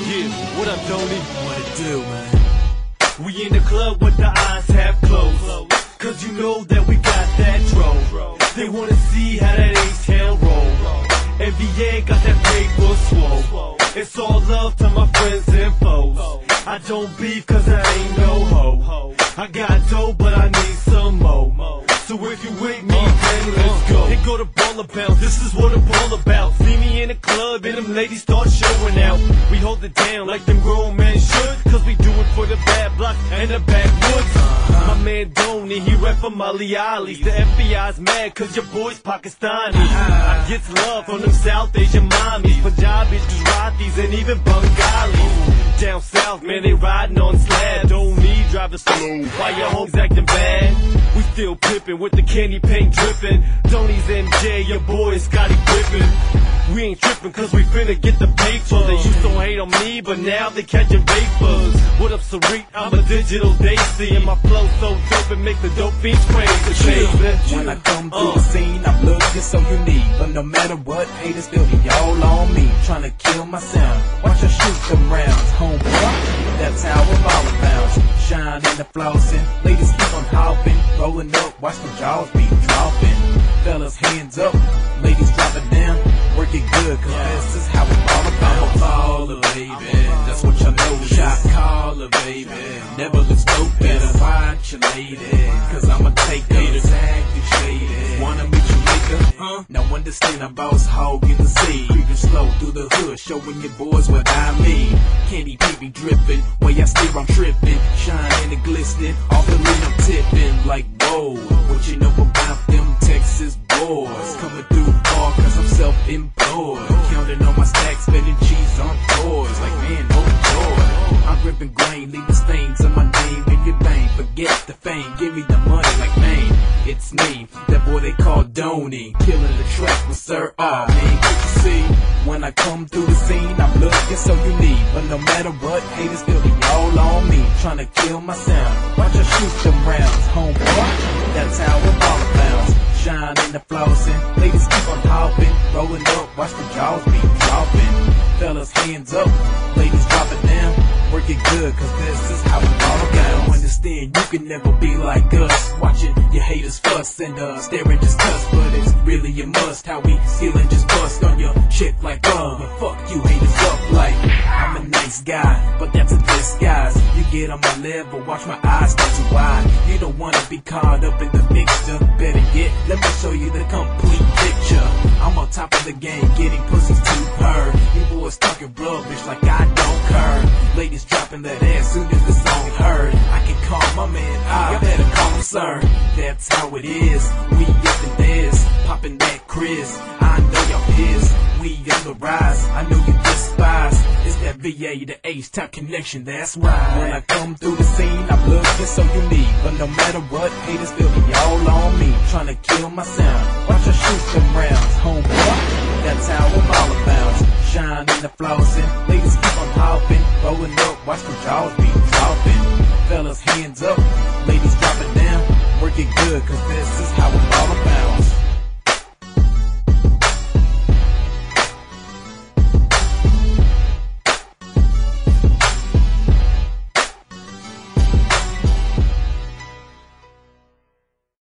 Yeah, what up, Tony? What it do, man? We in the club with the eyes half closed, cause you know that we got that drove. They wanna see how that H-Town roll. NBA got that paper swole. It's all love to my friends and foes. I don't beef cause I ain't no hoe. I got dough but I need some more. So if you with me, then let's go. Here go the baller bounce, this is what a ball about. See me in the club and them ladies start showing out. We hold it down like them grown men should, cause we do it for the bad block and the backwoods. My man Donnie, he rep for Malayalees. The FBI's mad cause your boy's Pakistani. I get love from them South Asian mommies, Punjabis, Gujaratis, and even Bengalis. Down south, man, they riding on slab. Don't need driving slow, why your hoes acting bad? We still pippin' with the candy paint drippin'. Tony's MJ, your boy Scotty Pippen. We ain't trippin' cause we finna get the paper. They used to hate on me, but now they catchin' vapors. What up, Sarit? I'm a digital Daisy, and my flow so dope and make the dope fiends crazy, baby. When I come through the scene, I'm looking so unique. But no matter what, haters still be all on me, trying to kill my sound. Watch I shoot them rounds, homeboy. That's how I'm all about. Shine in the flossing, ladies keep on hopping, rolling up, watch the jaws be dropping. Fellas, hands up, ladies drop it down. Work it good, cause this is how it's all about. I'm a baller, baby, that's what y'all know. Shot caller, baby, never look stupid. Better watch your lady, cause I'ma take haters acting shady. Wanna meet you later, huh? Now understand I'm boss hog in the sea. Creeping slow through the hood, showing your boys what I mean. Candy baby dripping, way I steer I'm tripping. Shining and glistening, off the lean I'm tipping. Like whoa, what you know about them Texas boys? Coming through far cause I'm self-employed. Counting on my stacks, spending cheese on toys. Like man, no joy. I'm gripping grain, leaving stains on my name in your vein. Forget the fame, give me the money like man. It's me, that boy they call Donnie. Killing the track with Sir R. Man, can you see? When I come through the scene, I'm looking so unique. But no matter what, haters still be all on me, trying to kill my sound. Watch I shoot them rounds, homeboy. That's how I'm all about. Shine in the flossing, ladies keep on hopping, rolling up, watch the jaws be dropping. Fellas, hands up, ladies drop it down. Work it good, cause this is how it's all about. Understand you can never be like us, watching your haters fuss and staring just cuss. But it's really a must, how we stealing just bust on your chick like but fuck you haters up like I'm a nice guy, but that's a disguise. You get on my level, watch my eyes not too wide. You don't wanna be caught up in the mixture. Better yet, let me show you the complete picture. I'm on top of the game, getting pussies to her. You boys talking rubbish like I don't care. Ladies dropping that ass soon as the song heard. I can call my man, I better call him sir. That's how it is, we up in this, popping that Chris. I know y'all his, we on the rise. I know you despise. It's that VA to H-Town connection, that's right. When I come through the scene, I'm looking so unique. But no matter what, haters still be all on me, trying to kill my sound. Watch I shoot them rounds,